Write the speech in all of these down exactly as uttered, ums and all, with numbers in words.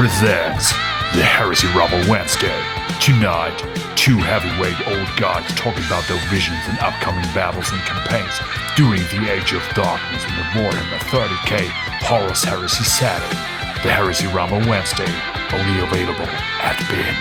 presents the Heresy Rumble Wednesday. Tonight, two heavyweight old guys talking about their visions and upcoming battles and campaigns during the Age of Darkness in the Warhammer thirty K Horus Heresy Saturday. The Heresy Rumble Wednesday, only available at B I N.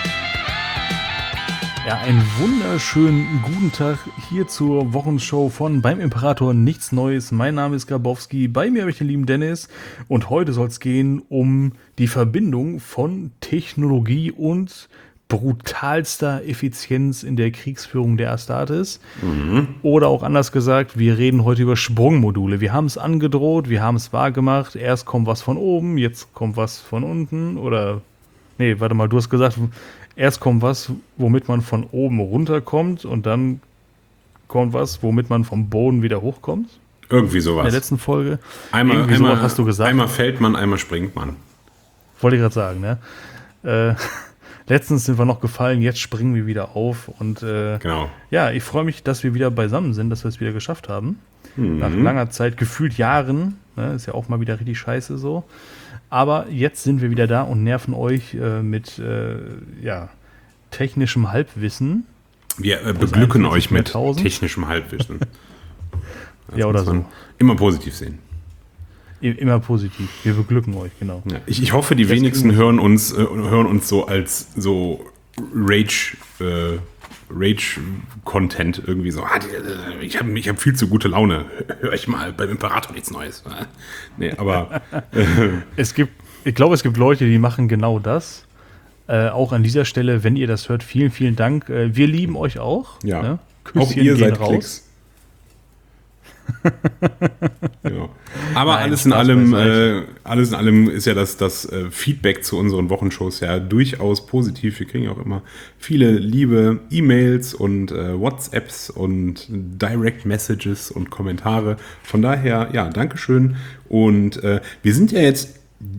Ja, einen wunderschönen guten Tag hier zur Wochenshow von Beim Imperator Nichts Neues. Mein Name ist Grabowski, bei mir habe ich den lieben Dennis und heute soll es gehen um die Verbindung von Technologie und brutalster Effizienz in der Kriegsführung der Astartes. Mhm. Oder auch anders gesagt, wir reden heute über Sprungmodule. Wir haben es angedroht, wir haben es wahrgemacht. Erst kommt was von oben, jetzt kommt was von unten. Oder, nee, warte mal, du hast gesagt, erst kommt was, womit man von oben runterkommt und dann kommt was, womit man vom Boden wieder hochkommt. Irgendwie sowas. In der letzten Folge. Einmal, Irgendwie einmal sowas hast du gesagt. Einmal fällt man, einmal springt man. Wollte ich gerade sagen, ne? Äh, letztens sind wir noch gefallen, jetzt springen wir wieder auf. Und äh, genau. Ja, ich freue mich, dass wir wieder beisammen sind, dass wir es wieder geschafft haben. Mhm. Nach langer Zeit, gefühlt Jahren. Ne? Ist ja auch mal wieder richtig scheiße so. Aber jetzt sind wir wieder da und nerven euch äh, mit äh, ja, technischem Halbwissen. Wir äh, beglücken euch mit technischem Halbwissen. Ja, oder so. Immer positiv sehen. Immer positiv. Wir beglücken euch, genau. Ja, ich, ich hoffe, die das wenigsten hören uns, äh, hören uns so als so Rage, äh, Rage-Content irgendwie so. Ah, die, ich habe ich hab viel zu gute Laune. Hör ich mal beim Imperator nichts Neues. Nee, aber äh, es gibt, ich glaube, es gibt Leute, die machen genau das. Äh, auch an dieser Stelle, wenn ihr das hört, vielen, vielen Dank. Äh, wir lieben euch auch. Ja. Ne? Auch ihr seid raus. Klicks. Genau. Aber Nein, alles in allem, äh, alles in allem ist ja das, das äh, Feedback zu unseren Wochenshows ja durchaus positiv. Wir kriegen auch immer viele liebe E-Mails und äh, WhatsApps und Direct Messages und Kommentare. Von daher, ja, Dankeschön. Und äh, wir sind ja jetzt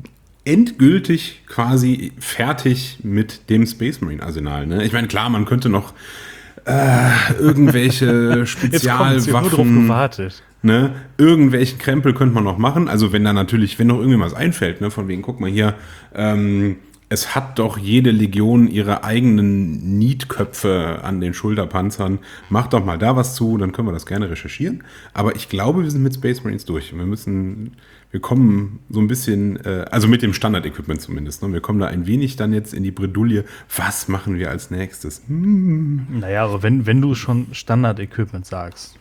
endgültig quasi fertig mit dem Space Marine Arsenal. Ne? Ich meine, klar, man könnte noch Äh, irgendwelche Spezialwaffen, gewartet. Ne, irgendwelchen Krempel könnte man noch machen. Also wenn da natürlich, wenn noch irgendwie was einfällt, ne, von wegen, guck mal hier, ähm, es hat doch jede Legion ihre eigenen Nietköpfe an den Schulterpanzern. Macht doch mal da was zu, dann können wir das gerne recherchieren. Aber ich glaube, wir sind mit Space Marines durch. Wir müssen, wir kommen so ein bisschen, äh, also mit dem Standard-Equipment zumindest, ne? Wir kommen da ein wenig dann jetzt in die Bredouille. Was machen wir als nächstes? Hm. Naja, aber wenn, wenn du schon Standard-Equipment sagst,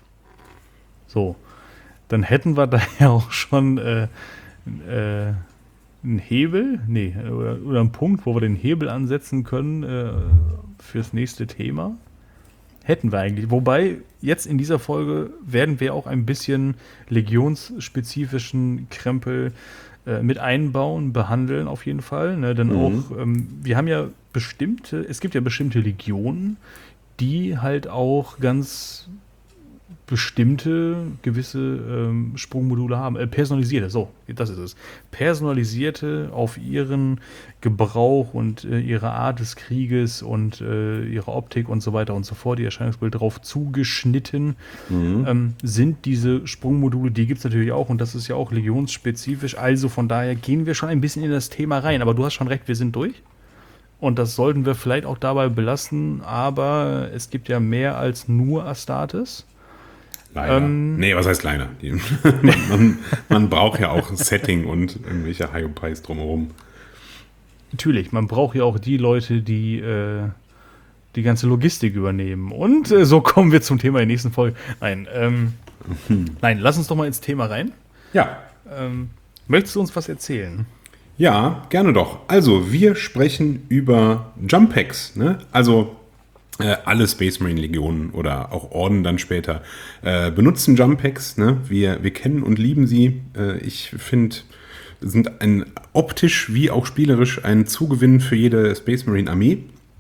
so, dann hätten wir da ja auch schon äh, äh, einen Hebel, nee, oder, oder einen Punkt, wo wir den Hebel ansetzen können äh, fürs nächste Thema. Hätten wir eigentlich. Wobei, jetzt in dieser Folge werden wir auch ein bisschen legionsspezifischen Krempel äh, mit einbauen, behandeln auf jeden Fall. Ne? Denn mhm. auch, ähm, wir haben ja bestimmte, es gibt ja bestimmte Legionen, die halt auch ganz bestimmte gewisse ähm, Sprungmodule haben. Äh, personalisierte, so, das ist es. Personalisierte auf ihren Gebrauch und äh, ihre Art des Krieges und äh, ihre Optik und so weiter und so fort, ihr Erscheinungsbild darauf zugeschnitten, mhm. ähm, sind diese Sprungmodule, die gibt es natürlich auch und das ist ja auch legionsspezifisch, also von daher gehen wir schon ein bisschen in das Thema rein, aber du hast schon recht, wir sind durch. Und das sollten wir vielleicht auch dabei belassen, aber es gibt ja mehr als nur Astartes. Leider. Ähm, nee, was heißt leider? man, man, man braucht ja auch ein Setting und irgendwelche High-Pies drumherum. Natürlich, man braucht ja auch die Leute, die äh, die ganze Logistik übernehmen. Und äh, so kommen wir zum Thema der nächsten Folge. Nein, ähm, mhm. nein, lass uns doch mal ins Thema rein. Ja. Ähm, möchtest du uns was erzählen? Ja, gerne doch. Also, wir sprechen über Jump Packs. Ne? Also, äh, alle Space Marine Legionen oder auch Orden dann später äh, benutzen Jump Packs. Ne? Wir, wir kennen und lieben sie. Äh, ich finde, sind ein optisch wie auch spielerisch ein Zugewinn für jede Space Marine Armee.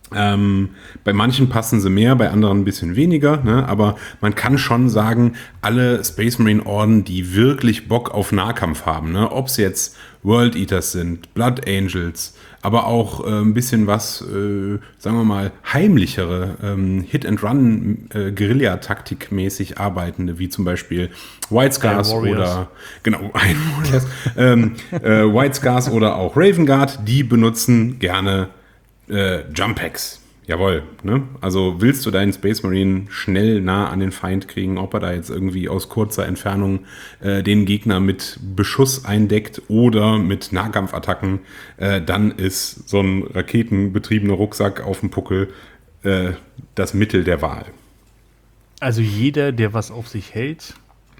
Ähm, bei manchen passen sie mehr, bei anderen ein bisschen weniger, ne? Aber man kann schon sagen, alle Space Marine Orden, die wirklich Bock auf Nahkampf haben, ne? Ob es jetzt World Eaters sind, Blood Angels, aber auch äh, ein bisschen was, äh, sagen wir mal, heimlichere, ähm, Hit-and-Run, äh, Guerilla-Taktik-mäßig arbeitende, wie zum Beispiel White Scars oder genau, Iron Warriors, ähm, äh, White Scars oder auch Raven Guard, die benutzen gerne Äh, Jump Packs. Jawohl. Ne? Also willst du deinen Space Marine schnell nah an den Feind kriegen, ob er da jetzt irgendwie aus kurzer Entfernung äh, den Gegner mit Beschuss eindeckt oder mit Nahkampfattacken, äh, dann ist so ein raketenbetriebener Rucksack auf dem Puckel äh, das Mittel der Wahl. Also jeder, der was auf sich hält,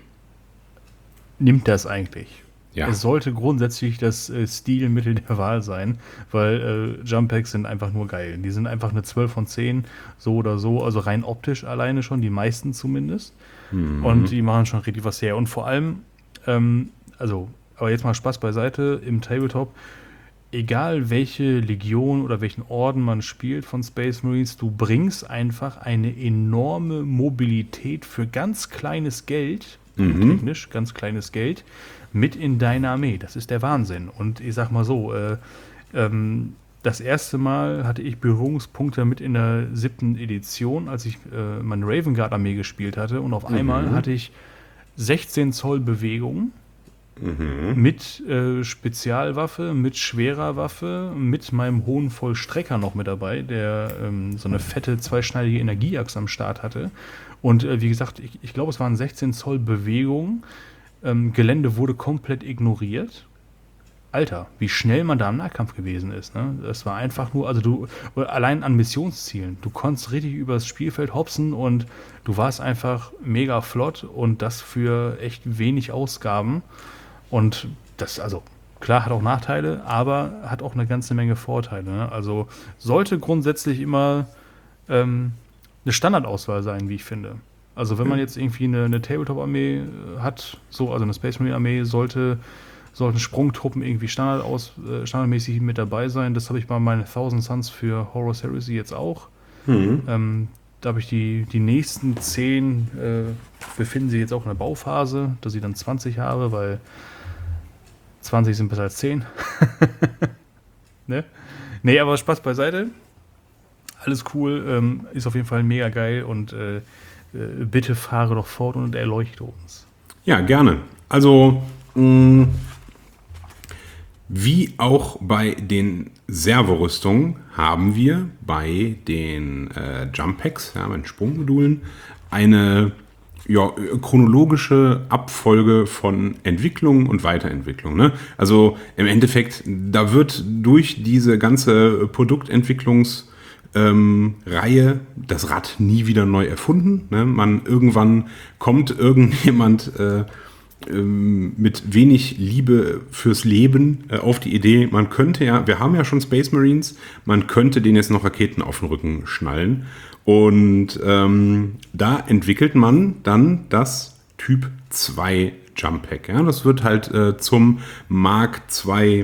nimmt das eigentlich. Ja. Es sollte grundsätzlich das äh, Stilmittel der Wahl sein, weil äh, Jump Packs sind einfach nur geil. Die sind einfach eine zwölf von zehn, so oder so, also rein optisch alleine schon, die meisten zumindest. Mhm. Und die machen schon richtig was her. Und vor allem, ähm, also, aber jetzt mal Spaß beiseite, im Tabletop, egal welche Legion oder welchen Orden man spielt von Space Marines, du bringst einfach eine enorme Mobilität für ganz kleines Geld, mhm. technisch ganz kleines Geld, mit in deine Armee. Das ist der Wahnsinn. Und ich sag mal so, äh, ähm, das erste Mal hatte ich Berührungspunkte mit in der siebten Edition, als ich äh, meine Raven Guard Armee gespielt hatte. Und auf mhm. einmal hatte ich sechzehn Zoll Bewegung mhm. mit äh, Spezialwaffe, mit schwerer Waffe, mit meinem hohen Vollstrecker noch mit dabei, der ähm, so eine fette zweischneidige Energieachse am Start hatte. Und äh, wie gesagt, ich, ich glaube, es waren sechzehn Zoll Bewegung. Ähm, Gelände wurde komplett ignoriert. Alter, wie schnell man da im Nahkampf gewesen ist. Ne? Das war einfach nur, also du, allein an Missionszielen, du konntest richtig übers Spielfeld hopsen und du warst einfach mega flott und das für echt wenig Ausgaben. Und das, also klar, hat auch Nachteile, aber hat auch eine ganze Menge Vorteile. Ne? Also sollte grundsätzlich immer ähm, eine Standardauswahl sein, wie ich finde. Also wenn man jetzt irgendwie eine, eine Tabletop-Armee hat, so, also eine Space Marine-Armee, sollte, sollten Sprungtruppen irgendwie Standard aus, äh, standardmäßig mit dabei sein. Das habe ich bei meinen Thousand Suns für Horus Heresy jetzt auch. Mhm. Ähm, da habe ich die, die nächsten zehn, äh, befinden sich jetzt auch in der Bauphase, dass ich dann zwanzig habe, weil zwanzig sind besser als zehn. Ne? Nee, aber Spaß beiseite. Alles cool, ähm, ist auf jeden Fall mega geil und äh, bitte fahre doch fort und erleuchte uns. Ja, gerne. Also, mh, wie auch bei den Servorüstungen haben wir bei den äh, Jump Packs, ja, bei den Sprungmodulen, eine ja, chronologische Abfolge von Entwicklung und Weiterentwicklung. Ne? Also im Endeffekt, da wird durch diese ganze Produktentwicklungs- Ähm, Reihe das Rad nie wieder neu erfunden. Ne? Man irgendwann kommt irgendjemand äh, ähm, mit wenig Liebe fürs Leben äh, auf die Idee, man könnte ja, wir haben ja schon Space Marines, man könnte denen jetzt noch Raketen auf den Rücken schnallen. Und ähm, da entwickelt man dann das Typ zwei Jump Pack. Ja? Das wird halt äh, zum Mark zwei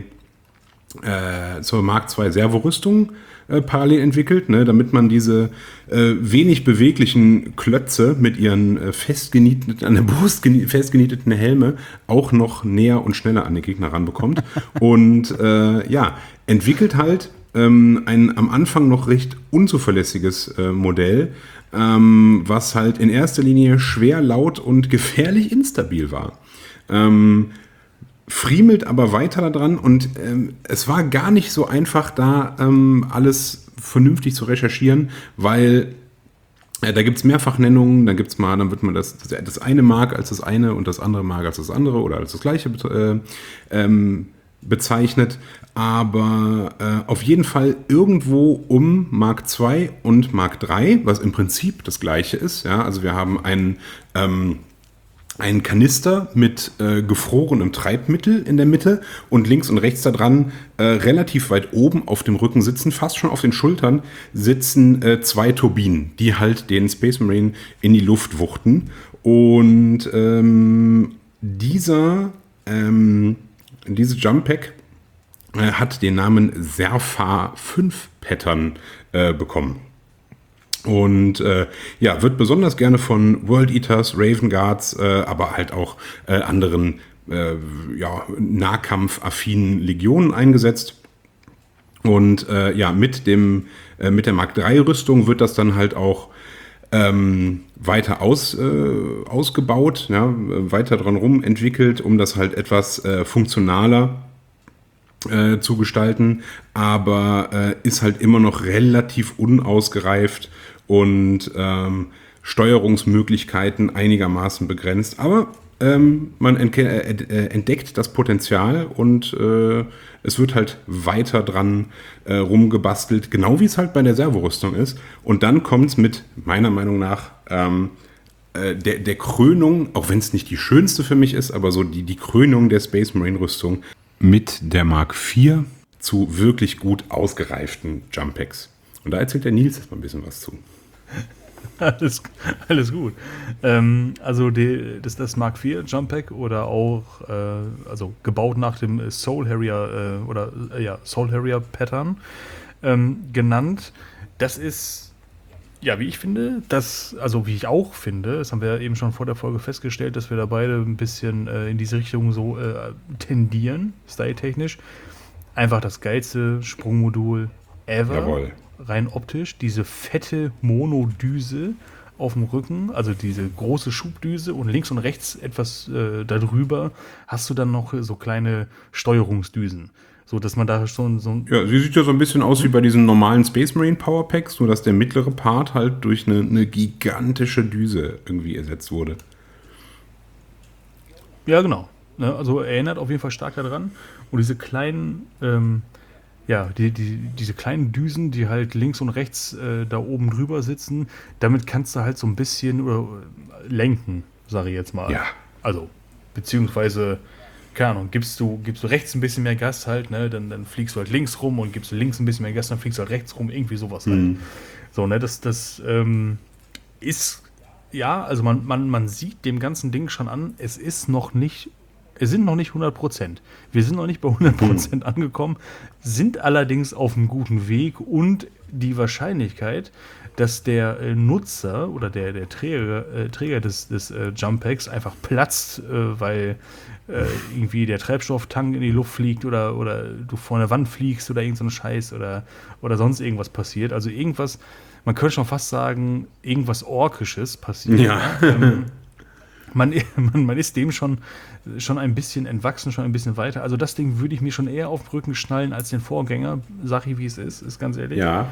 äh, zur Mark zwei Servorüstung Äh, parallel entwickelt, ne, damit man diese äh, wenig beweglichen Klötze mit ihren äh, festgenieteten, an der Brust genie- festgenieteten Helme auch noch näher und schneller an den Gegner ranbekommt. Und äh, ja, entwickelt halt ähm, ein am Anfang noch recht unzuverlässiges äh, Modell, ähm, was halt in erster Linie schwer, laut und gefährlich instabil war. Ähm, friemelt aber weiter daran und ähm, es war gar nicht so einfach, da ähm, alles vernünftig zu recherchieren, weil äh, da gibt es Mehrfachnennungen, dann gibt's mal, dann wird man das, das eine Mark als das eine und das andere Mark als das andere oder als das gleiche äh, ähm, bezeichnet, aber äh, auf jeden Fall irgendwo um Mark zwei und Mark drei, was im Prinzip das gleiche ist. Ja? Also wir haben einen ähm, Ein Kanister mit äh, gefrorenem Treibmittel in der Mitte und links und rechts da dran, äh, relativ weit oben auf dem Rücken sitzen, fast schon auf den Schultern, sitzen äh, zwei Turbinen, die halt den Space Marine in die Luft wuchten. Und ähm, dieser, ähm, diese Jump Pack äh, hat den Namen Serfa fünf Pattern äh, bekommen. Und äh, ja, wird besonders gerne von World Eaters, Raven Guards, äh, aber halt auch äh, anderen äh, ja, nahkampfaffinen Legionen eingesetzt. Und äh, ja, mit dem äh, mit der Mark drei Rüstung wird das dann halt auch ähm, weiter aus, äh, ausgebaut, ja, weiter dran rum entwickelt, um das halt etwas äh, funktionaler äh, zu gestalten, aber äh, ist halt immer noch relativ unausgereift und ähm, Steuerungsmöglichkeiten einigermaßen begrenzt. Aber ähm, man entke- äh, entdeckt das Potenzial und äh, es wird halt weiter dran äh, rumgebastelt, genau wie es halt bei der Servorüstung ist. Und dann kommt es mit, meiner Meinung nach, ähm, äh, der, der Krönung, auch wenn es nicht die schönste für mich ist, aber so die, die Krönung der Space Marine Rüstung mit der Mark vier zu wirklich gut ausgereiften Jump Packs. Und da erzählt der Nils jetzt mal ein bisschen was zu. Alles, alles gut. Ähm, also die, das, das Mark vier Jump Pack oder auch äh, also gebaut nach dem Soul Harrier äh, oder äh, ja, Soul Harrier Pattern ähm, genannt. Das ist, ja, wie ich finde, das, also wie ich auch finde, das haben wir ja eben schon vor der Folge festgestellt, dass wir da beide ein bisschen äh, in diese Richtung so äh, tendieren, styletechnisch. Einfach das geilste Sprungmodul ever. Jawohl. Rein optisch, diese fette Monodüse auf dem Rücken, also diese große Schubdüse und links und rechts etwas äh, darüber hast du dann noch so kleine Steuerungsdüsen, so dass man da schon so ein Ja, sie sieht ja so ein bisschen aus wie bei diesen normalen Space Marine Power Packs, nur dass der mittlere Part halt durch eine, eine gigantische Düse irgendwie ersetzt wurde. Ja, genau. Ne, also erinnert auf jeden Fall stark daran. Und diese kleinen ähm, Ja, die, die, diese kleinen Düsen, die halt links und rechts äh, da oben drüber sitzen, damit kannst du halt so ein bisschen oder, äh, lenken, sage ich jetzt mal. Ja. Also, beziehungsweise, keine Ahnung, gibst du, gibst du rechts ein bisschen mehr Gas halt, ne, dann, dann fliegst du halt links rum und gibst du links ein bisschen mehr Gas, dann fliegst du halt rechts rum, irgendwie sowas halt. Mhm. So, ne, das, das ähm, ist, ja, also man, man, man sieht dem ganzen Ding schon an, es ist noch nicht Es sind noch nicht hundert Prozent. Wir sind noch nicht bei hundert Prozent angekommen, sind allerdings auf einem guten Weg und die Wahrscheinlichkeit, dass der äh, Nutzer oder der, der Träger, äh, Träger des, des äh, Jump Packs einfach platzt, äh, weil äh, irgendwie der Treibstofftank in die Luft fliegt oder, oder du vor eine Wand fliegst oder irgend so ein Scheiß oder, oder sonst irgendwas passiert. Also irgendwas, man könnte schon fast sagen, irgendwas Orkisches passiert. Ja. Ähm, Man, man, man ist dem schon, schon ein bisschen entwachsen, schon ein bisschen weiter. Also das Ding würde ich mir schon eher auf den Rücken schnallen als den Vorgänger, sag ich wie es ist, ist ganz ehrlich. Ja.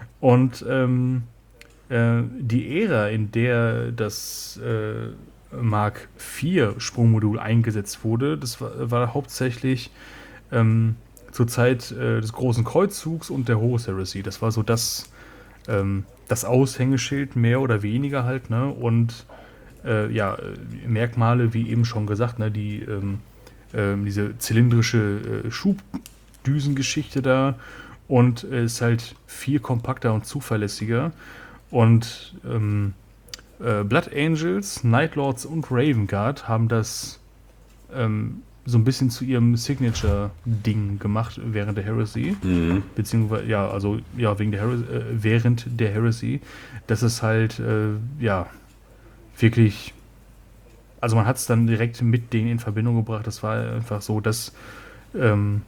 Und ähm, äh, die Ära, in der das äh, Mark vier Sprungmodul eingesetzt wurde, das war, war hauptsächlich ähm, zur Zeit äh, des Großen Kreuzzugs und der Horus Heresy. Das war so das, ähm, das Aushängeschild, mehr oder weniger halt, ne? Und Äh, ja, Merkmale, wie eben schon gesagt, ne, die, ähm, äh, diese zylindrische äh, Schubdüsengeschichte da und es äh, ist halt viel kompakter und zuverlässiger. Und ähm, äh, Blood Angels, Night Lords und Raven Guard haben das ähm, so ein bisschen zu ihrem Signature-Ding gemacht während der Heresy. Mhm. Beziehungsweise, ja, also ja, wegen der Heresy, äh, während der Heresy. Das ist halt, äh, ja, wirklich, also man hat es dann direkt mit denen in Verbindung gebracht. Das war einfach so, dass ähm,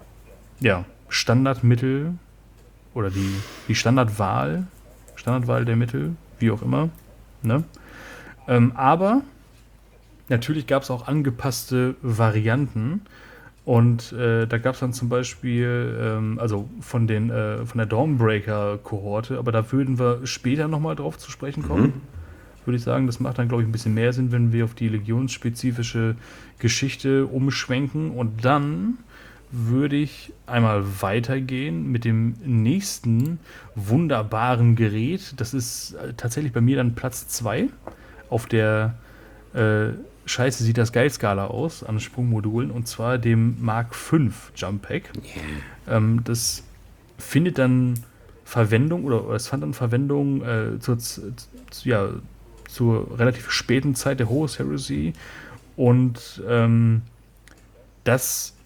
ja, Standardmittel oder die, die Standardwahl, Standardwahl der Mittel, wie auch immer. Ne? Ähm, aber natürlich gab es auch angepasste Varianten. Und äh, da gab es dann zum Beispiel, ähm, also von, den, äh, von der Dawnbreaker-Kohorte, aber da würden wir später nochmal drauf zu sprechen kommen. Mhm. Würde ich sagen, das macht dann, glaube ich, ein bisschen mehr Sinn, wenn wir auf die legionsspezifische Geschichte umschwenken. Und dann würde ich einmal weitergehen mit dem nächsten wunderbaren Gerät. Das ist tatsächlich bei mir dann Platz zwei auf der äh, Scheiße sieht das Geil-Skala aus an Sprungmodulen, und zwar dem Mark fünf Jump Pack. Yeah. Ähm, das findet dann Verwendung oder, oder es fand dann Verwendung äh, zur, zu, ja, zur relativ späten Zeit der Horus Heresy, und ähm, das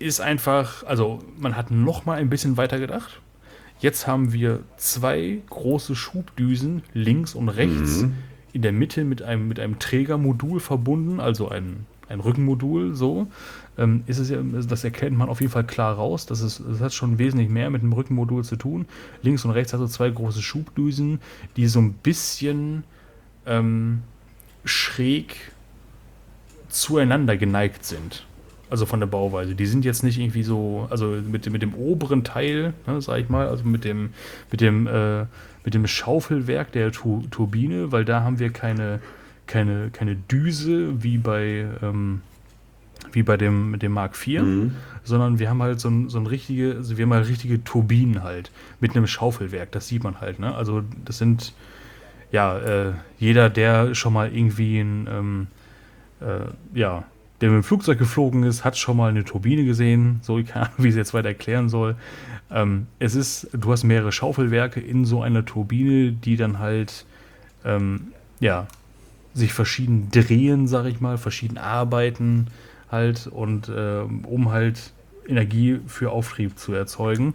ist einfach, also man hat noch mal ein bisschen weiter gedacht. Jetzt haben wir zwei große Schubdüsen links und rechts, mhm. in der Mitte mit einem, mit einem Trägermodul verbunden, also ein, ein Rückenmodul, so. Ähm, ist es ja, das erkennt man auf jeden Fall klar raus. Das, ist, das hat schon wesentlich mehr mit dem Rückenmodul zu tun. Links und rechts also zwei große Schubdüsen, die so ein bisschen ähm, schräg zueinander geneigt sind. Also von der Bauweise. Die sind jetzt nicht irgendwie so, also mit, mit dem oberen Teil, ne, sag ich mal, also mit dem, mit dem, äh, mit dem Schaufelwerk der Tu- Turbine, weil da haben wir keine, keine, keine Düse wie bei, ähm, wie bei dem, mit dem Mark vier, mhm. sondern wir haben halt so ein, so ein richtige, also wir haben halt richtige Turbinen halt mit einem Schaufelwerk, das sieht man halt, ne? Also das sind, ja, äh, jeder, der schon mal irgendwie ein, ähm, äh, ja, der mit dem Flugzeug geflogen ist, hat schon mal eine Turbine gesehen. So, ich keine Ahnung, wie ich es jetzt weiter erklären soll. Ähm, es ist, du hast mehrere Schaufelwerke in so einer Turbine, die dann halt, ähm, ja, sich verschieden drehen, sag ich mal, verschieden arbeiten halt und ähm, um halt Energie für Auftrieb zu erzeugen.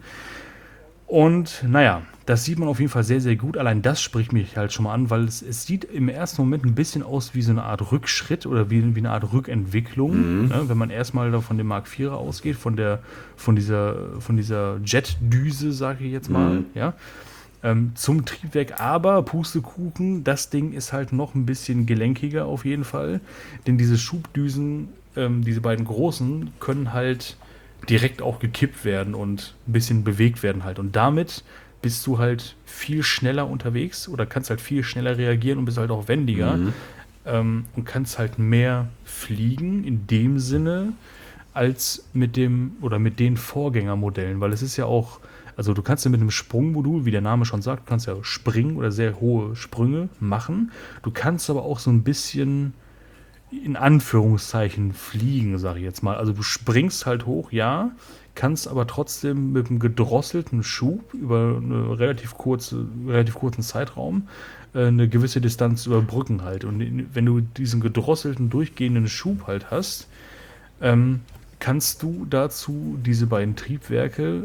Und naja, das sieht man auf jeden Fall sehr, sehr gut. Allein das spricht mich halt schon mal an, weil es, es sieht im ersten Moment ein bisschen aus wie so eine Art Rückschritt oder wie, wie eine Art Rückentwicklung. Mhm. Ne? Wenn man erstmal da von dem Mark vierer ausgeht, von der, von dieser, von dieser Jetdüse, sage ich jetzt mal, mhm. ja, ähm, zum Triebwerk. Aber Pustekuchen, das Ding ist halt noch ein bisschen gelenkiger auf jeden Fall. Denn diese Schubdüsen, ähm, diese beiden großen, können halt direkt auch gekippt werden und ein bisschen bewegt werden halt. Und damit bist du halt viel schneller unterwegs oder kannst halt viel schneller reagieren und bist halt auch wendiger mhm. ähm, und kannst halt mehr fliegen in dem Sinne als mit dem oder mit den Vorgängermodellen, weil es ist ja auch, also du kannst ja mit einem Sprungmodul, wie der Name schon sagt, du kannst ja springen oder sehr hohe Sprünge machen. Du kannst aber auch so ein bisschen in Anführungszeichen fliegen, sage ich jetzt mal. Also du springst halt hoch, ja, kannst aber trotzdem mit einem gedrosselten Schub über eine relativ kurze, relativ kurzen Zeitraum äh, eine gewisse Distanz überbrücken halt. Und in, wenn du diesen gedrosselten, durchgehenden Schub halt hast, ähm, kannst du dazu diese beiden Triebwerke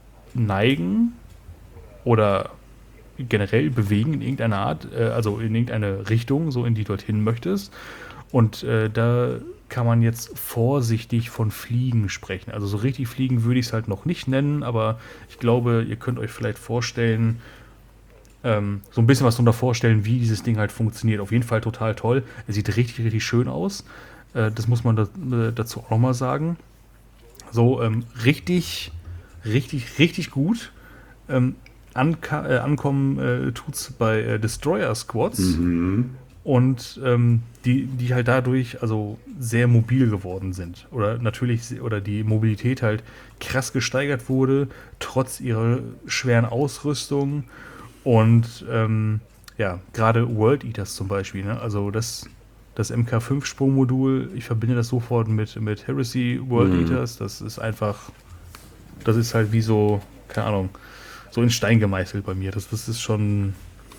neigen oder generell bewegen in irgendeiner Art, äh, also in irgendeine Richtung, so in die du dorthin möchtest. Und äh, da kann man jetzt vorsichtig von Fliegen sprechen. Also so richtig fliegen würde ich es halt noch nicht nennen, aber ich glaube, ihr könnt euch vielleicht vorstellen, ähm, so ein bisschen was darunter vorstellen, wie dieses Ding halt funktioniert. Auf jeden Fall total toll. Es sieht richtig, richtig schön aus. Äh, das muss man da, äh, dazu auch nochmal sagen. So ähm, richtig, richtig, richtig gut. Ähm, anka- äh, ankommen äh, tut es bei äh, Destroyer Squads. Mhm. Und ähm, die, die halt dadurch also sehr mobil geworden sind. Oder natürlich, oder die Mobilität halt krass gesteigert wurde, trotz ihrer schweren Ausrüstung. Und ähm, ja, gerade World Eaters zum Beispiel, ne? Also das, das M K fünf Sprungmodul, ich verbinde das sofort mit, mit Heresy World mhm. Eaters. Das ist einfach, das ist halt wie so, keine Ahnung, so in Stein gemeißelt bei mir. Das, das ist schon...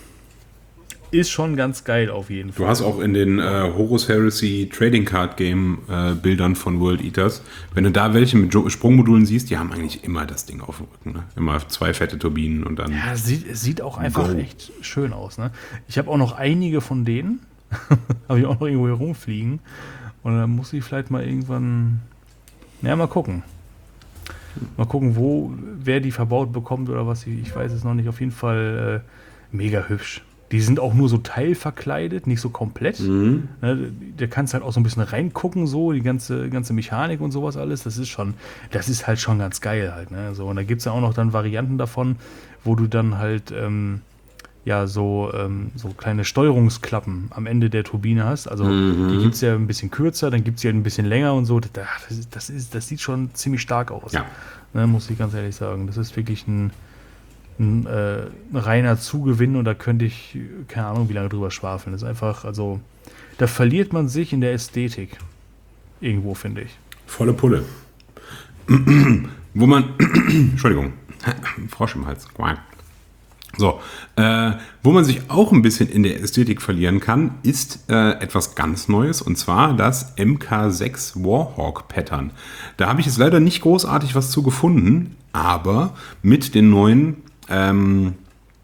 Ist schon ganz geil auf jeden Fall. Du hast auch in den äh, Horus Heresy Trading Card Game äh, Bildern von World Eaters, wenn du da welche mit jo- Sprungmodulen siehst, die haben eigentlich immer das Ding auf dem Rücken. Ne? Immer zwei fette Turbinen und dann... Ja, sieht, sieht auch einfach go. echt schön aus. Ne? Ich habe auch noch einige von denen, habe ich auch noch irgendwo hier rumfliegen. Und dann muss ich vielleicht mal irgendwann... Ja, mal gucken. Mal gucken, wo, wer die verbaut bekommt oder was. Ich, ich weiß es noch nicht. Auf jeden Fall äh, mega hübsch. Die sind auch nur so teilverkleidet, nicht so komplett. Mhm. Ne, da kannst halt auch so ein bisschen reingucken, so, die ganze, ganze Mechanik und sowas alles. Das ist schon, das ist halt schon ganz geil halt. Ne? So, und da gibt es ja auch noch dann Varianten davon, wo du dann halt ähm, ja so, ähm, so kleine Steuerungsklappen am Ende der Turbine hast. Also mhm. die gibt es ja ein bisschen kürzer, dann gibt es ja ein bisschen länger und so. Das, das, ist, das sieht schon ziemlich stark aus. Ja. Ne, muss ich ganz ehrlich sagen. Das ist wirklich ein Ein, äh, ein reiner Zugewinn und da könnte ich, keine Ahnung, wie lange drüber schwafeln. Das ist einfach, also, da verliert man sich in der Ästhetik. Irgendwo, finde ich. Volle Pulle. Wo man, Entschuldigung, Frosch im Hals. So, äh, wo man sich auch ein bisschen in der Ästhetik verlieren kann, ist äh, etwas ganz Neues, und zwar das M K sechs Warhawk Pattern. Da habe ich jetzt leider nicht großartig was zu gefunden, aber mit den neuen ähm,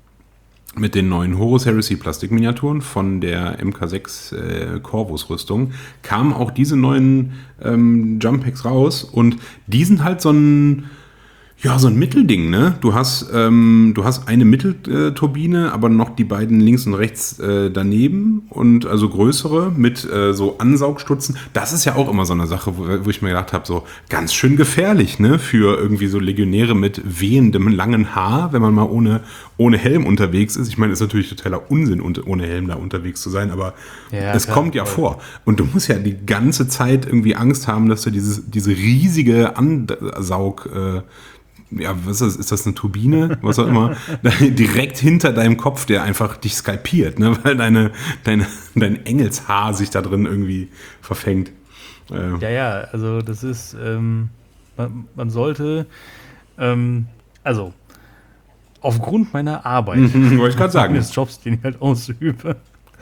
mit den neuen Horus Heresy Plastikminiaturen von der M K sechs äh, Corvus Rüstung kamen auch diese neuen ähm, Jump Packs raus, und die sind halt so ein Ja, so ein Mittelding, ne? Du hast, ähm, du hast eine Mittelturbine, aber noch die beiden links und rechts äh, daneben, und also größere mit äh, so Ansaugstutzen. Das ist ja auch immer so eine Sache, wo, wo ich mir gedacht habe, so ganz schön gefährlich, ne? Für irgendwie so Legionäre mit wehendem langen Haar, wenn man mal ohne, ohne Helm unterwegs ist. Ich meine, ist natürlich totaler Unsinn, ohne Helm da unterwegs zu sein, aber ja, es klar, kommt ja voll vor. Und du musst ja die ganze Zeit irgendwie Angst haben, dass du dieses, diese riesige Ansaug äh, ja, was ist das? Ist das eine Turbine? Was auch immer. Direkt hinter deinem Kopf, der einfach dich skalpiert, ne? Weil deine, deine, dein Engelshaar sich da drin irgendwie verfängt. Äh. Ja, ja, also das ist, ähm, man, man sollte, ähm, also aufgrund meiner Arbeit, wollte ich gerade sagen, des Jobs, den ich halt ausübe,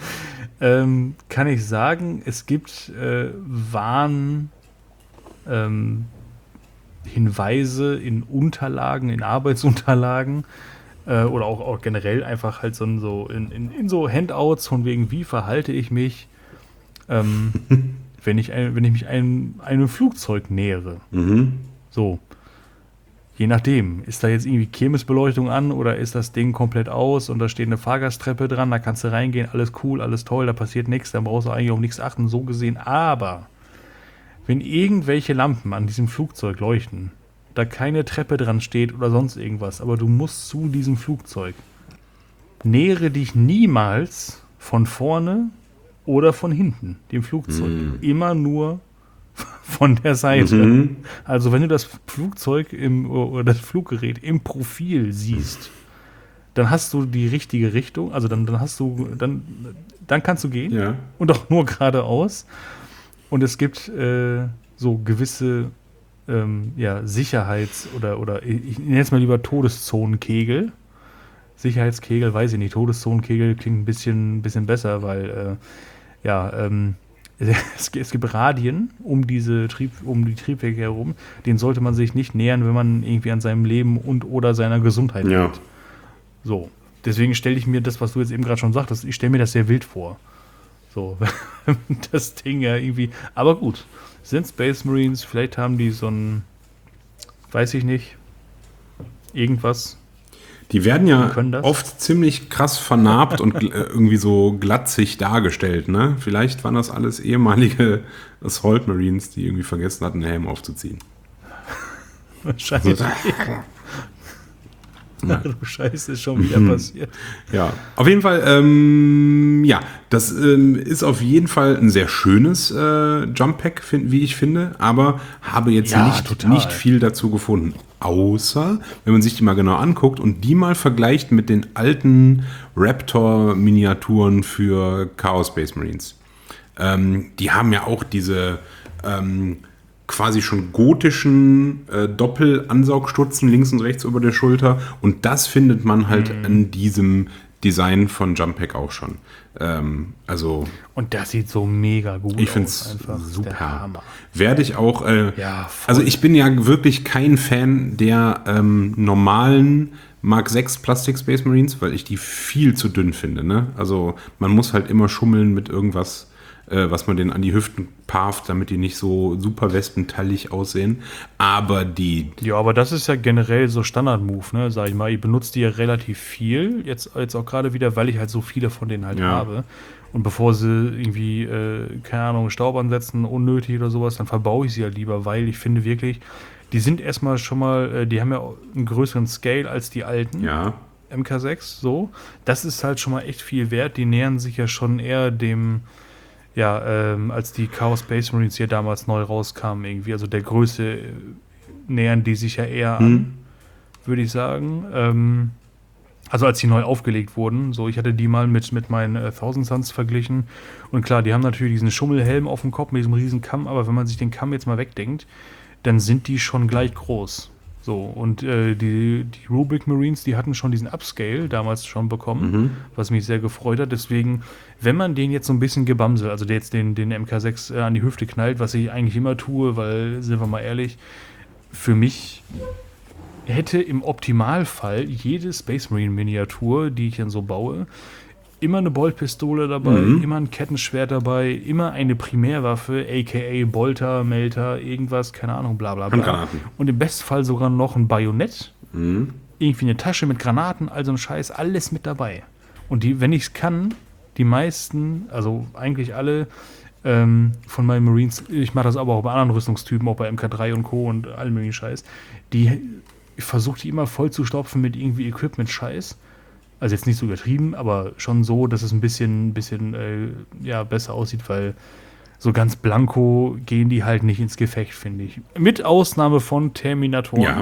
ähm, kann ich sagen, es gibt äh, Warn, ähm, Hinweise in Unterlagen, in Arbeitsunterlagen äh, oder auch, auch generell einfach halt so, so in, in, in so Handouts von wegen, wie verhalte ich mich, ähm, wenn, ich ein, wenn ich mich einem, einem Flugzeug nähere. Mhm. So. Je nachdem, ist da jetzt irgendwie Kirmesbeleuchtung an oder ist das Ding komplett aus und da steht eine Fahrgasttreppe dran, da kannst du reingehen, alles cool, alles toll, da passiert nichts, dann brauchst du eigentlich auf nichts achten, so gesehen, aber wenn irgendwelche Lampen an diesem Flugzeug leuchten, da keine Treppe dran steht oder sonst irgendwas, aber du musst zu diesem Flugzeug, nähere dich niemals von vorne oder von hinten dem Flugzeug. Mm. Immer nur von der Seite. Mm-hmm. Also wenn du das Flugzeug im, oder das Fluggerät im Profil siehst, dann hast du die richtige Richtung, also dann, dann hast du, dann, dann kannst du gehen, ja, und auch nur geradeaus. Und es gibt äh, so gewisse ähm, ja, Sicherheits- oder, oder ich nenne es mal lieber Todeszonenkegel. Sicherheitskegel, weiß ich nicht. Todeszonenkegel klingt ein bisschen, bisschen besser, weil äh, ja, ähm, es, es gibt Radien um diese Trieb, um die Triebwerke herum. Den sollte man sich nicht nähern, wenn man irgendwie an seinem Leben und oder seiner Gesundheit ja. lebt. So. Deswegen stelle ich mir das, was du jetzt eben gerade schon sagtest, ich stelle mir das sehr wild vor. So, das Ding ja irgendwie. Aber gut, sind Space Marines, vielleicht haben die so ein, weiß ich nicht, irgendwas. Die werden ja oft ziemlich krass vernarbt und irgendwie so glatzig dargestellt, ne? Vielleicht waren das alles ehemalige Assault Marines, die irgendwie vergessen hatten, einen Helm aufzuziehen. Wahrscheinlich. Ach du Scheiße, ist schon wieder passiert. Ja, auf jeden Fall, ähm, ja, das ähm, ist auf jeden Fall ein sehr schönes äh, Jump Pack, find, wie ich finde, aber habe jetzt ja, nicht, nicht viel dazu gefunden. Außer, wenn man sich die mal genau anguckt und die mal vergleicht mit den alten Raptor-Miniaturen für Chaos Space Marines. Ähm, die haben ja auch diese ähm, quasi schon gotischen äh, Doppelansaugstutzen links und rechts über der Schulter, und das findet man halt mhm. an diesem Design von Jump Pack auch schon. Ähm, also und das sieht so mega gut aus. Ich finde es super. Werde ich auch, äh, ja, also ich bin ja wirklich kein Fan der ähm, normalen Mark sechs Plastic Space Marines, weil ich die viel zu dünn finde. Ne? Also man muss halt immer schummeln mit irgendwas, äh, was man denen an die Hüften parft, damit die nicht so super wespentallig aussehen. Aber die... Ja, aber das ist ja generell so Standard-Move, ne, sag ich mal. Ich benutze die ja relativ viel, jetzt, jetzt auch gerade wieder, weil ich halt so viele von denen halt ja. habe. Und bevor sie irgendwie, äh, keine Ahnung, Staub ansetzen, unnötig oder sowas, dann verbaue ich sie ja lieber, weil ich finde wirklich, die sind erstmal schon mal, äh, die haben ja einen größeren Scale als die alten. Ja. M K sechs, so. Das ist halt schon mal echt viel wert. Die nähern sich ja schon eher dem... Ja, ähm, als die Chaos Space Marines hier damals neu rauskamen irgendwie, also der Größe äh, nähern die sich ja eher an, mhm. würde ich sagen. Ähm, also als die neu aufgelegt wurden, so ich hatte die mal mit, mit meinen äh, Thousand Suns verglichen und klar, die haben natürlich diesen Schummelhelm auf dem Kopf mit diesem riesen Kamm, aber wenn man sich den Kamm jetzt mal wegdenkt, dann sind die schon gleich groß. So, und äh, die, die Rubik Marines, die hatten schon diesen Upscale damals schon bekommen, Mhm. was mich sehr gefreut hat. Deswegen, wenn man den jetzt so ein bisschen gebamselt, also der jetzt den, den M K sechs äh, an die Hüfte knallt, was ich eigentlich immer tue, weil, sind wir mal ehrlich, für mich hätte im Optimalfall jede Space Marine Miniatur, die ich dann so baue, immer eine Boltpistole dabei, Mhm. immer ein Kettenschwert dabei, immer eine Primärwaffe, aka Bolter, Melter, irgendwas, keine Ahnung, bla bla bla. Handgranaten. Und im Bestfall sogar noch ein Bajonett, Mhm. irgendwie eine Tasche mit Granaten, all so ein Scheiß, alles mit dabei. Und die, wenn ich es kann, die meisten, also eigentlich alle ähm, von meinen Marines, ich mache das aber auch bei anderen Rüstungstypen, auch bei M K drei und Co. und allem möglichen Scheiß, die ich versuche die immer voll zu stopfen mit irgendwie Equipment-Scheiß. Also jetzt nicht so übertrieben, aber schon so, dass es ein bisschen, bisschen äh, ja, besser aussieht, weil so ganz blanko gehen die halt nicht ins Gefecht, finde ich. Mit Ausnahme von Terminatoren. Ja.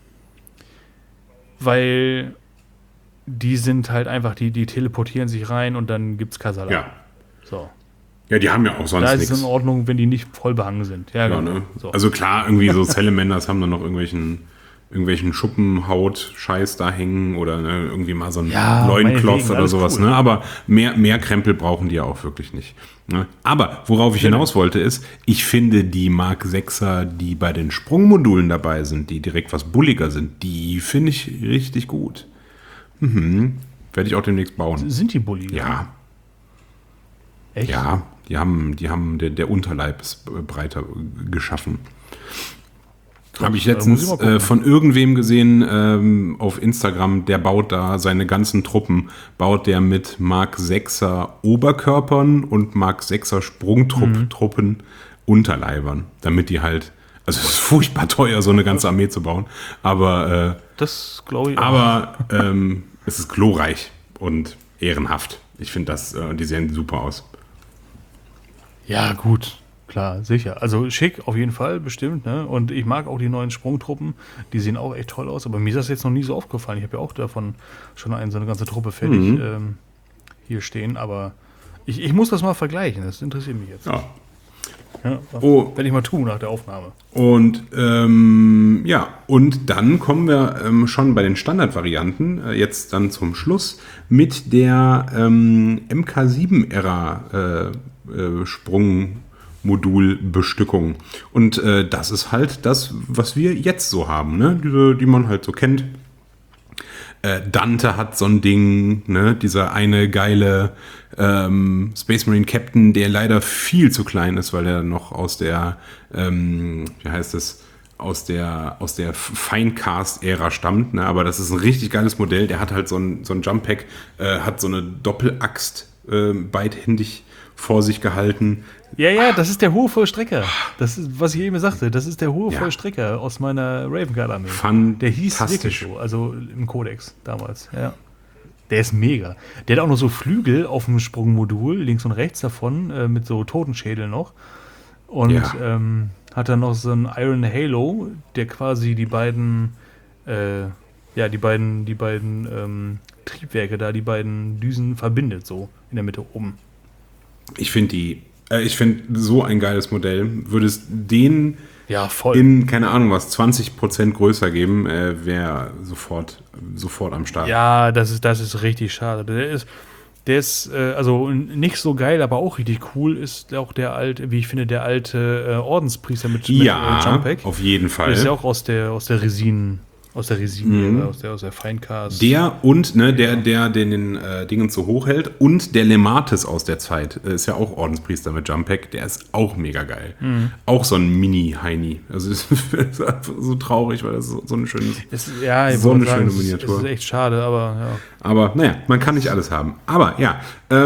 Weil die sind halt einfach, die, die teleportieren sich rein und dann gibt's Kasala. Ja. So. Ja, die haben ja auch sonst Da ist es nichts. in Ordnung, wenn die nicht voll behangen sind. Ja, Ja, genau. ne? So. Also klar, irgendwie so Salamanders haben dann noch irgendwelchen, irgendwelchen Schuppenhaut-Scheiß da hängen oder ne, irgendwie mal so ein Ja, Loincloth meinetwegen, oder alles sowas. cool. Ne? Aber mehr, mehr Krempel brauchen die ja auch wirklich nicht. Ne? Aber worauf ich hinaus wollte ist, ich finde die Mark sechser, die bei den Sprungmodulen dabei sind, die direkt was bulliger sind, die finde ich richtig gut. Mhm. Werde ich auch demnächst bauen. Sind die Bulli? Ja, Echt? ja, die haben, die haben, der, der Unterleib ist breiter geschaffen. Habe ich Da muss ich letztens mal gucken. äh, von irgendwem gesehen ähm, auf Instagram, der baut da seine ganzen Truppen, baut der mit Mark sechser Oberkörpern und Mark sechser Sprungtruppen Mhm. Unterleibern, damit die halt, also es ist furchtbar teuer, so eine ganze Armee zu bauen, aber, Das glaube äh, ich auch. aber ähm, es ist glorreich und ehrenhaft. Ich finde das, äh, die sehen super aus. Ja, gut. Klar, sicher. Also schick auf jeden Fall, bestimmt. Ne? Und ich mag auch die neuen Sprungtruppen. Die sehen auch echt toll aus. Aber mir ist das jetzt noch nie so aufgefallen. Ich habe ja auch davon schon eine, so eine ganze Truppe fertig Mhm. ähm, hier stehen. Aber ich, ich muss das mal vergleichen. Das interessiert mich jetzt. Ja. Ja, Oh. werde ich mal tun nach der Aufnahme. Und ähm, ja, und dann kommen wir ähm, schon bei den Standardvarianten, äh, jetzt dann zum Schluss, mit der ähm, M K sieben-Ära äh, äh, Sprungmodulbestückung. Und äh, das ist halt das, was wir jetzt so haben, ne? Diese, die man halt so kennt. Äh, Dante hat so ein Ding, ne? Dieser eine geile ähm, Space Marine Captain, der leider viel zu klein ist, weil er noch aus der, ähm, wie heißt es, aus der, aus der Finecast-Ära stammt, ne? Aber das ist ein richtig geiles Modell. Der hat halt so ein, so ein Jump Pack, äh, hat so eine Doppelaxt äh, beidhändig vor sich gehalten. Ja, ja, das ist der hohe Vollstrecker. Das ist, was ich eben sagte, das ist der hohe Ja. Vollstrecker aus meiner Raven Guard Armee. Fantastisch. Der hieß wirklich so, also im Kodex damals, ja. Der ist mega. Der hat auch noch so Flügel auf dem Sprungmodul, links und rechts davon, äh, mit so Totenschädel noch. Und Ja. ähm, hat dann noch so einen Iron Halo, der quasi die beiden, äh, ja, die beiden, die beiden ähm, Triebwerke da, die beiden Düsen verbindet, so in der Mitte oben. Ich finde die, äh, ich finde so ein geiles Modell. Würde es den Ja, voll. in, keine Ahnung was, zwanzig Prozent größer geben, äh, wäre sofort, sofort am Start. Ja, das ist, das ist richtig schade. Der ist, der ist äh, also nicht so geil, aber auch richtig cool ist auch der alte, wie ich finde, der alte äh, Ordenspriester mit, mit Ja, äh, Jump Pack. auf jeden Fall. Das ist ja auch aus der, aus der Resin, aus der Resin, Mhm. aus der, aus der Finecast. Der und, ne, der, der den, den äh, Dingen so hoch hält und der Lematis aus der Zeit, äh, ist ja auch Ordenspriester mit Jump Pack, der ist auch mega geil. Mhm. Auch so ein Mini-Heini. Also das ist einfach so traurig, weil das so, so ein schönes. ist, ja, ich so wollte eine sagen, schöne es ist- Miniatur. Es ist echt schade, aber ja. Aber naja, man kann nicht alles haben. Aber ja,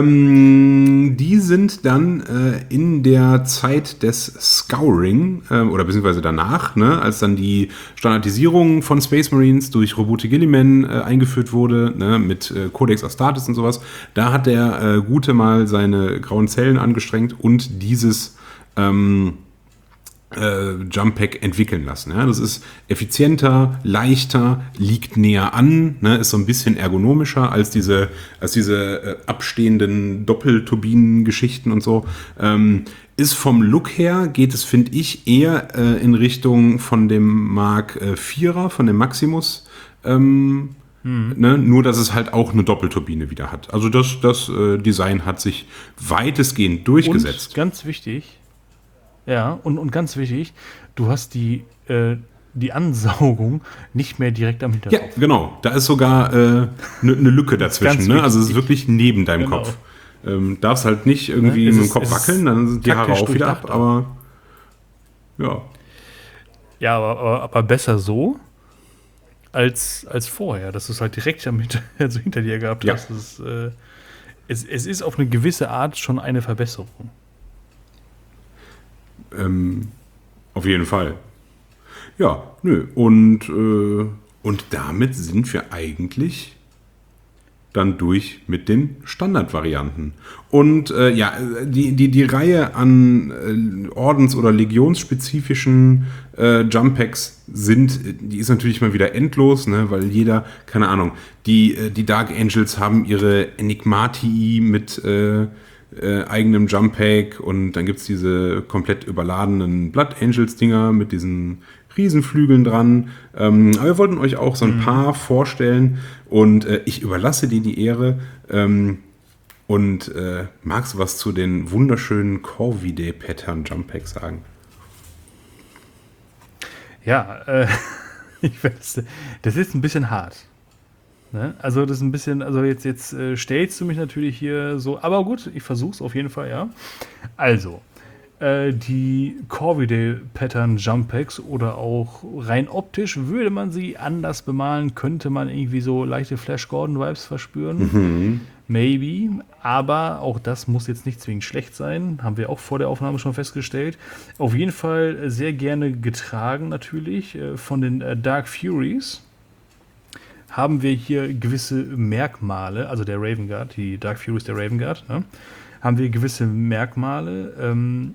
ähm, die sind dann äh, in der Zeit des Scouring, äh, oder beziehungsweise danach, ne, als dann die Standardisierung von Space Marines durch Roboute Gilliman äh, eingeführt wurde, ne, mit äh, Codex Astartes und sowas, da hat der äh, Gute mal seine grauen Zellen angestrengt und dieses ähm, äh, Jump Pack entwickeln lassen. Ja? Das ist effizienter, leichter, liegt näher an, ne? Ist so ein bisschen ergonomischer als diese, als diese äh, abstehenden Doppelturbinen-Geschichten und so. Ähm, ist vom Look her, geht es, finde ich, eher äh, in Richtung von dem Mark äh, vierer, von dem Maximus. Ähm, hm. ne? Nur, dass es halt auch eine Doppelturbine wieder hat. Also das, das äh, Design hat sich weitestgehend durchgesetzt. Und ganz wichtig, ja, und, und ganz wichtig, du hast die, äh, die Ansaugung nicht mehr direkt am Hinterkopf. Ja, genau. Da ist sogar eine äh, ne, ne Lücke dazwischen. Ne? Also es ist wirklich neben deinem genau. Kopf. Ähm, darfst halt nicht irgendwie ja, mit dem Kopf wackeln, dann sind die Haare auch wieder ab. Aber ja. Ja, aber, aber, aber besser so als, als vorher, dass du es halt direkt am hinter, also hinter dir gehabt ja. hast. Es, äh, es, es ist auf eine gewisse Art schon eine Verbesserung. Ähm, auf jeden Fall. Ja, nö. Und, äh, und damit sind wir eigentlich dann durch mit den Standardvarianten. Und äh, ja, die, die, die Reihe an äh, ordens- oder legionsspezifischen äh, Jump Packs sind, die ist natürlich mal wieder endlos, ne, weil jeder, keine Ahnung, die, die Dark Angels haben ihre Enigmatii mit äh, Äh, eigenem Jump Pack und dann gibt es diese komplett überladenen Blood Angels Dinger mit diesen Riesenflügeln dran. Ähm, aber wir wollten euch auch so ein mhm. paar vorstellen und äh, ich überlasse dir die Ehre. Ähm, und äh, magst du was zu den wunderschönen Corvidae Pattern Jump Packs sagen? Ja, äh, ich weiß, das ist ein bisschen hart. Ne? Also das ist ein bisschen, also jetzt, jetzt äh, stellst du mich natürlich hier so, aber gut, ich versuch's auf jeden Fall, ja. Also, äh, die Corvidae Pattern Jump Packs oder auch rein optisch würde man sie anders bemalen, könnte man irgendwie so leichte Flash Gordon Vibes verspüren. Mhm. Maybe, aber auch das muss jetzt nicht zwingend schlecht sein, haben wir auch vor der Aufnahme schon festgestellt. Auf jeden Fall sehr gerne getragen natürlich äh, von den äh, Dark Furies. Haben wir hier gewisse Merkmale, also der Raven Guard, die Dark Furies der Raven Guard, ne? Haben wir gewisse Merkmale. Ähm,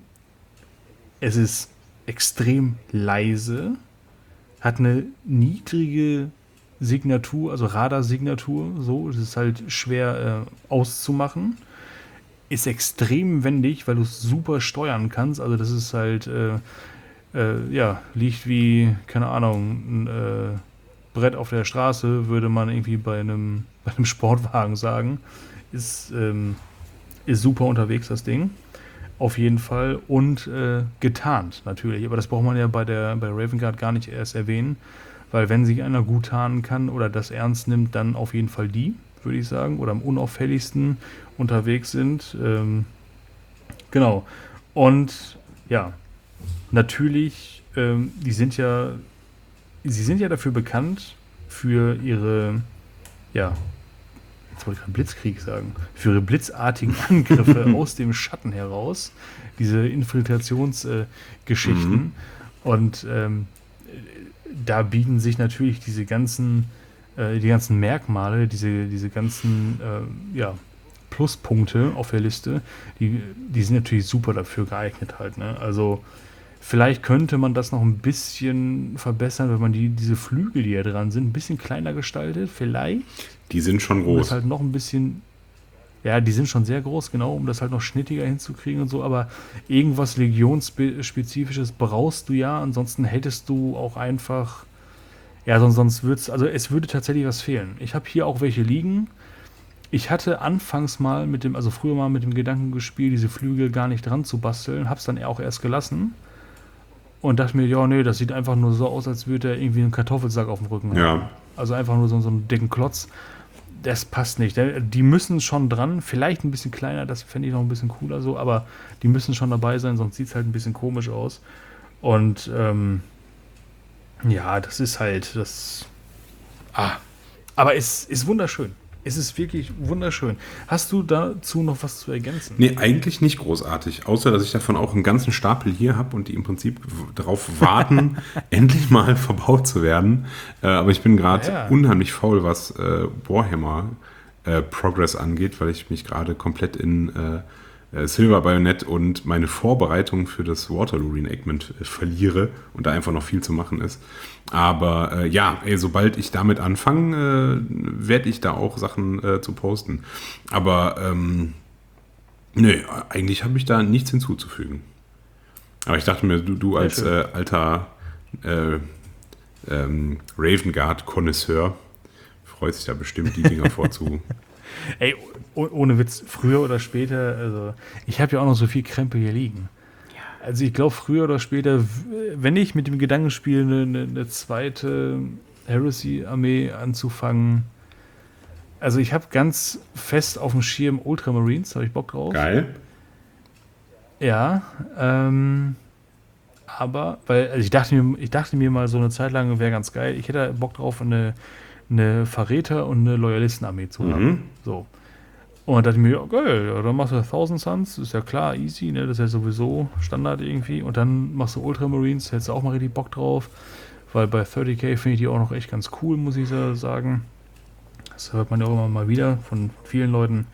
es ist extrem leise, hat eine niedrige Signatur, also Radarsignatur, so, es ist halt schwer äh, auszumachen. Ist extrem wendig, weil du es super steuern kannst, also das ist halt, äh, äh, ja, liegt wie, keine Ahnung, ein äh, Brett auf der Straße, würde man irgendwie bei einem, bei einem Sportwagen sagen. Ist, ähm, ist super unterwegs, das Ding. Auf jeden Fall. Und äh, getarnt natürlich. Aber das braucht man ja bei der bei Raven Guard gar nicht erst erwähnen. Weil wenn sich einer gut tarnen kann oder das ernst nimmt, dann auf jeden Fall die, würde ich sagen. Oder am unauffälligsten unterwegs sind. Ähm, genau. Und ja, natürlich, ähm, die sind ja Sie sind ja dafür bekannt, für ihre, ja, jetzt wollte ich gerade Blitzkrieg sagen, für ihre blitzartigen Angriffe aus dem Schatten heraus, diese Infiltrationsgeschichten. Äh, mhm. Und ähm, da bieten sich natürlich diese ganzen, äh, die ganzen Merkmale, diese, diese ganzen, äh, ja, Pluspunkte auf der Liste, die, die sind natürlich super dafür geeignet halt, ne? Also, vielleicht könnte man das noch ein bisschen verbessern, wenn man die, diese Flügel, die ja dran sind, ein bisschen kleiner gestaltet. Vielleicht. Die sind schon groß. Um das halt noch ein bisschen. Ja, die sind schon sehr groß, genau, um das halt noch schnittiger hinzukriegen und so. Aber irgendwas Legionsspezifisches brauchst du ja. Ansonsten hättest du auch einfach. Ja, sonst, sonst würde es. Also, es würde tatsächlich was fehlen. Ich habe hier auch welche liegen. Ich hatte anfangs mal mit dem. Also, früher mal mit dem Gedanken gespielt, diese Flügel gar nicht dran zu basteln. Hab's dann auch erst gelassen. Und dachte mir, ja, nee, das sieht einfach nur so aus, als würde er irgendwie einen Kartoffelsack auf dem Rücken haben. Ja. Also einfach nur so, so einen dicken Klotz. Das passt nicht. Die müssen schon dran, vielleicht ein bisschen kleiner, das fände ich noch ein bisschen cooler so, aber die müssen schon dabei sein, sonst sieht es halt ein bisschen komisch aus. Und ähm, ja, das ist halt das. Ah. Aber es ist wunderschön. Es ist wirklich wunderschön. Hast du dazu noch was zu ergänzen? Nee, eigentlich nicht großartig. Außer, dass ich davon auch einen ganzen Stapel hier habe und die im Prinzip darauf warten, endlich mal verbaut zu werden. Äh, aber ich bin gerade ja, ja. unheimlich faul, was äh, Warhammer äh, Progress angeht, weil ich mich gerade komplett in äh, äh, Silver Bayonet und meine Vorbereitung für das Waterloo Reenactment äh, verliere und da einfach noch viel zu machen ist. Aber äh, ja, ey, sobald ich damit anfange, äh, werde ich da auch Sachen äh, zu posten. Aber ähm, nö, eigentlich habe ich da nichts hinzuzufügen. Aber ich dachte mir, du, du als äh, alter äh, ähm, Raven Guard-Konnoisseur freust dich da bestimmt, die Dinger vorzu. Ey, oh, ohne Witz, früher oder später, also ich habe ja auch noch so viel Krempel hier liegen. Ja. Also ich glaube, früher oder später, wenn ich mit dem Gedanken spiele, eine, eine zweite Heresy-Armee anzufangen, also ich habe ganz fest auf dem Schirm Ultramarines, habe ich Bock drauf. Geil. Ja, ähm, aber, weil also ich dachte mir, ich dachte mir mal so eine Zeit lang wäre ganz geil. Ich hätte Bock drauf, eine, eine Verräter- und eine Loyalistenarmee zu haben. Mhm. So. Und dann dachte ich mir, ja, geil, ja, dann machst du Thousand Suns, ist ja klar, easy, ne? Das ist ja sowieso Standard irgendwie. Und dann machst du Ultramarines, hättest du auch mal richtig Bock drauf. Weil bei dreißig K finde ich die auch noch echt ganz cool, muss ich sagen. Das hört man ja auch immer mal wieder von vielen Leuten.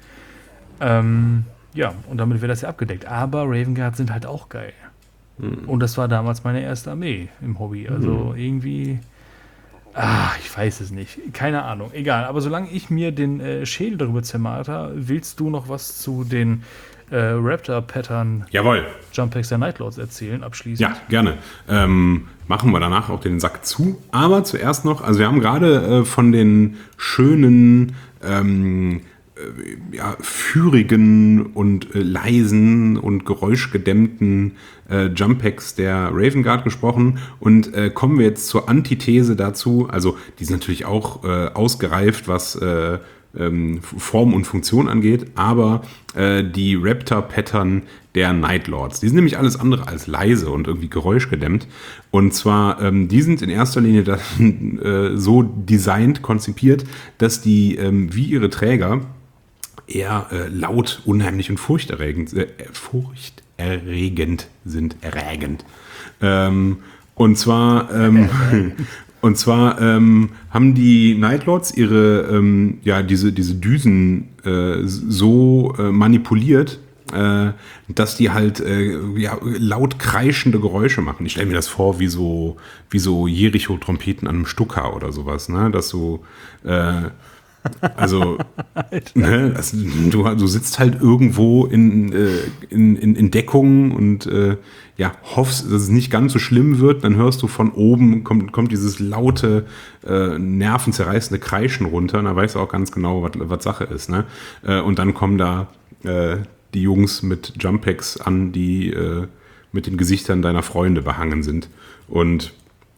Ähm, ja, und damit wäre das ja abgedeckt. Aber Raven Guard sind halt auch geil. Mhm. Und das war damals meine erste Armee im Hobby. Also mhm. irgendwie, ach, ich weiß es nicht. Keine Ahnung. Egal. Aber solange ich mir den äh, Schädel darüber zermarter, willst du noch was zu den äh, Raptor-Pattern Jawohl. Jump Packs der Nightlords erzählen, abschließend? Ja, gerne. Ähm, machen wir danach auch den Sack zu. Aber zuerst noch, also wir haben gerade äh, von den schönen ähm, ja, führigen und äh, leisen und geräuschgedämmten äh, Jump-Packs der Raven Guard gesprochen und äh, kommen wir jetzt zur Antithese dazu, also die ist natürlich auch äh, ausgereift, was äh, ähm, Form und Funktion angeht, aber äh, die Raptor-Pattern der Nightlords, die sind nämlich alles andere als leise und irgendwie geräuschgedämmt und zwar, ähm, die sind in erster Linie da, äh, so designt, konzipiert, dass die ähm, wie ihre Träger eher äh, laut, unheimlich und furchterregend, äh, furchterregend sind, erregend. Ähm, und zwar, ähm, und zwar ähm, haben die Nightlords ihre, ähm, ja, diese, diese Düsen äh, so äh, manipuliert, äh, dass die halt äh, ja, laut kreischende Geräusche machen. Ich stelle mir das vor wie so, wie so Jericho-Trompeten an einem Stuka oder sowas, ne? Dass du äh, Also, ne, das, du, du sitzt halt irgendwo in, äh, in, in, in Deckung und äh, ja, hoffst, dass es nicht ganz so schlimm wird. Dann hörst du von oben, kommt, kommt dieses laute, äh, nervenzerreißende Kreischen runter. Und da weißt du auch ganz genau, was, was Sache ist. Ne? Äh, und dann kommen da äh, die Jungs mit Jump Packs an, die äh, mit den Gesichtern deiner Freunde behangen sind. Und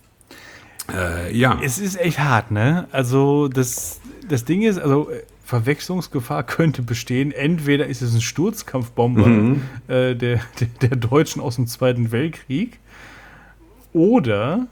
äh, ja. Es ist echt hart, ne? Also, das. Das Ding ist, also Verwechslungsgefahr könnte bestehen. Entweder ist es ein Sturzkampfbomber mhm. äh, der, der, der Deutschen aus dem Zweiten Weltkrieg oder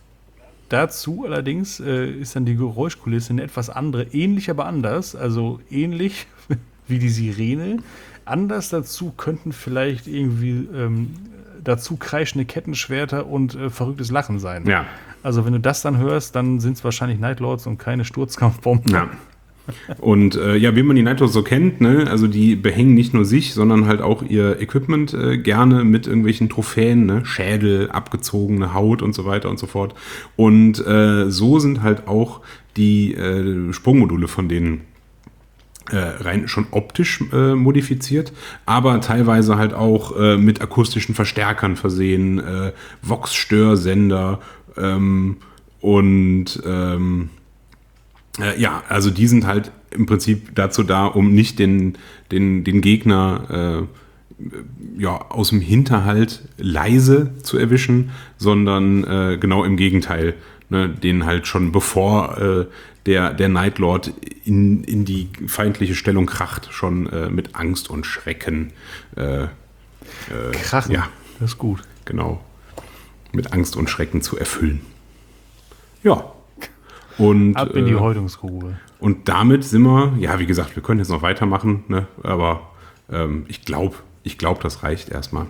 dazu allerdings äh, ist dann die Geräuschkulisse eine etwas andere, ähnlich aber anders, also ähnlich wie die Sirene. Anders dazu könnten vielleicht irgendwie ähm, dazu kreischende Kettenschwerter und äh, verrücktes Lachen sein. Ja. Also wenn du das dann hörst, dann sind es wahrscheinlich Nightlords und keine Sturzkampfbomben. Ja. Und äh, ja, wie man die Nightlords so kennt, ne, also die behängen nicht nur sich, sondern halt auch ihr Equipment äh, gerne mit irgendwelchen Trophäen, ne, Schädel, abgezogene Haut und so weiter und so fort. Und äh, so sind halt auch die äh, Sprungmodule von denen Äh, rein schon optisch äh, modifiziert, aber teilweise halt auch äh, mit akustischen Verstärkern versehen, äh, Vox-Störsender ähm, und ähm, äh, ja, also die sind halt im Prinzip dazu da, um nicht den, den, den Gegner äh, ja, aus dem Hinterhalt leise zu erwischen, sondern äh, genau im Gegenteil, ne, den halt schon bevor äh, der, der Nightlord in, in die feindliche Stellung kracht, schon äh, mit Angst und Schrecken. Äh, äh, Krachen, ja, das ist gut. Genau. Mit Angst und Schrecken zu erfüllen. Ja. Und, ab in die äh, Häutungsgrube. Und damit sind wir, ja, wie gesagt, wir können jetzt noch weitermachen, ne? Aber ähm, ich glaube, ich glaub, das reicht erstmal.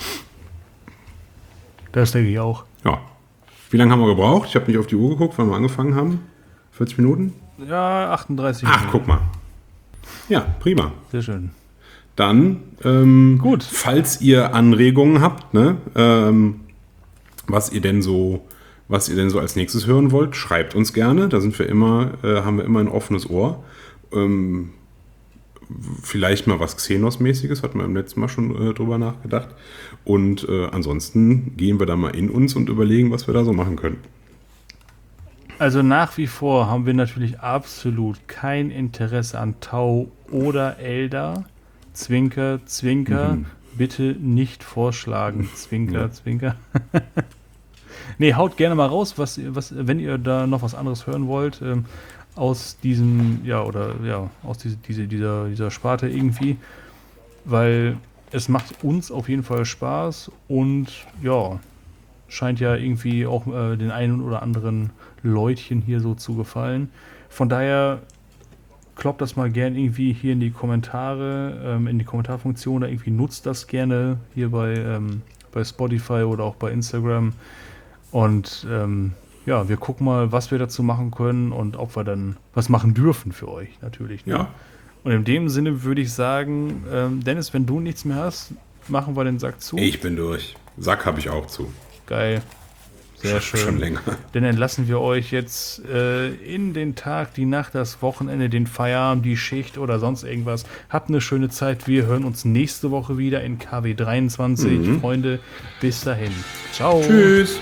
Das denke ich auch. Ja. Wie lange haben wir gebraucht? Ich habe nicht auf die Uhr geguckt, wann wir angefangen haben. vierzig Minuten? Ja, achtunddreißig Ach, Minuten. guck mal. Ja, prima. Sehr schön. Dann, ähm, Gut. falls ihr Anregungen habt, ne, ähm, was ihr denn so, was ihr denn so als nächstes hören wollt, schreibt uns gerne. Da sind wir immer, äh, haben wir immer ein offenes Ohr. Ähm, vielleicht mal was Xenos-mäßiges, hatten wir im letzten Mal schon äh, drüber nachgedacht. Und äh, ansonsten gehen wir da mal in uns und überlegen, was wir da so machen können. Also nach wie vor haben wir natürlich absolut kein Interesse an Tau oder Eldar. Zwinker, Zwinker, mhm. bitte nicht vorschlagen. Zwinker, ja. Zwinker. Nee, haut gerne mal raus, was, was, wenn ihr da noch was anderes hören wollt, ähm, aus diesem, ja, oder ja, aus diese, diese, dieser, dieser Sparte irgendwie. Weil es macht uns auf jeden Fall Spaß und ja, scheint ja irgendwie auch äh, den einen oder anderen Leutchen hier so zu gefallen. Von daher kloppt das mal gern irgendwie hier in die Kommentare, ähm, in die Kommentarfunktion, da irgendwie nutzt das gerne hier bei, ähm, bei Spotify oder auch bei Instagram. Und ähm, ja, wir gucken mal, was wir dazu machen können und ob wir dann was machen dürfen für euch natürlich. Ne? Ja. Und in dem Sinne würde ich sagen, ähm, Dennis, wenn du nichts mehr hast, machen wir den Sack zu. Ich bin durch. Sack habe ich auch zu. Geil. Sehr schön. Schon länger. Dann entlassen wir euch jetzt äh, in den Tag, die Nacht, das Wochenende, den Feierabend, die Schicht oder sonst irgendwas. Habt eine schöne Zeit. Wir hören uns nächste Woche wieder in K W dreiundzwanzig. Mhm. Freunde, bis dahin. Ciao. Tschüss.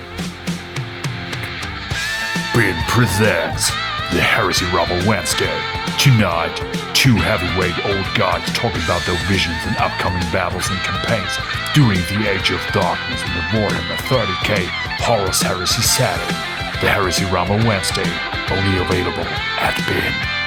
Bin presents the Heresy Rubble Wednesday. Tonight, two heavyweight old guys talking about their visions and upcoming battles and campaigns during the Age of Darkness in the Warhammer thirty K Horus Heresy Saturday. The Heresy Rumble Wednesday, only available at Bin.